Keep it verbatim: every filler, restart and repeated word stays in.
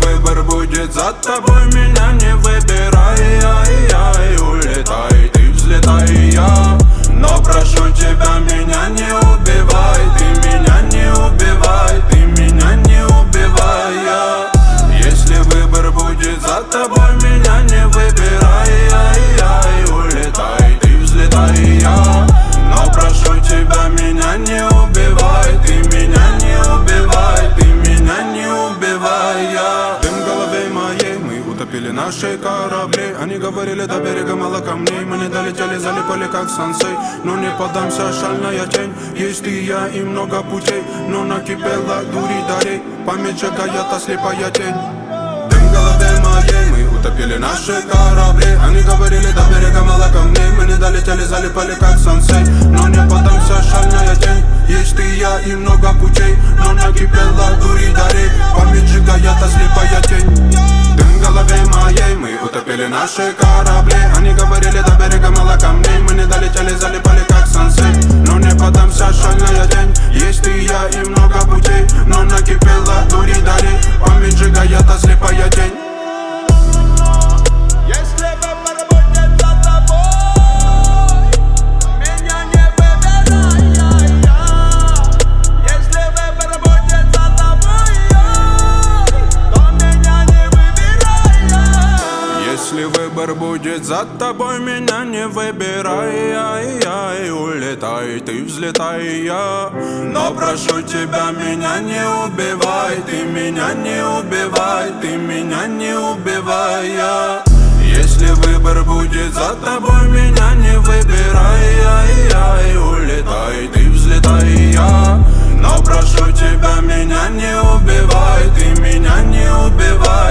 выбор будет за тобой, меня не выбирай. Ай-яй, улетай, ты взлетай, я. Но прошу тебя, меня не убивай. Ты меня не убивай, ты меня не убивай, я. Если выбор будет за тобой, меня не выбирай. Ай-яй, улетай, ты взлетай, я. Но прошу тебя, меня не убивай. Ты меня не убивай, ты меня не убивай, я. Дым в голове моей, мы утопили наши корабли. Они говорили, до берега мало камней. Мы не долетели, залипали как сансей. Но не поддамся, шальная тень. Есть и я, и много путей. Но накипела дури дарей. Память сжигает, а слепая тень. Дым в голове моей, мы утопили наши корабли. Они говорили, до берега мало камней. Мы не долетели, залипали как сансей. Но не поддамся, шальная тень. Есть и я, и много путей. Но накипела дури дарей. Память сжигает, а слепая тень. Дым в голове моей, мы утопили наши корабли. Они говорили, до берега мало камней. Мы не долетели, залипали как сансей. Но не поддамся, шальная тень. Есть и я, и много путей. Но накипела дури дарей. Память сжигает, а слепая тень. Если выбор будет за тобой, меня не выбирай. Ай-яй, улетай, ты взлетай, я. Но прошу тебя, меня не убивай. Ты меня не убивай, ты меня не убивай, я. Если выбор будет за тобой, меня не выбирай. Ай-яй, улетай, ты взлетай, я. Но прошу тебя, меня не убивай. Ты меня не убивай.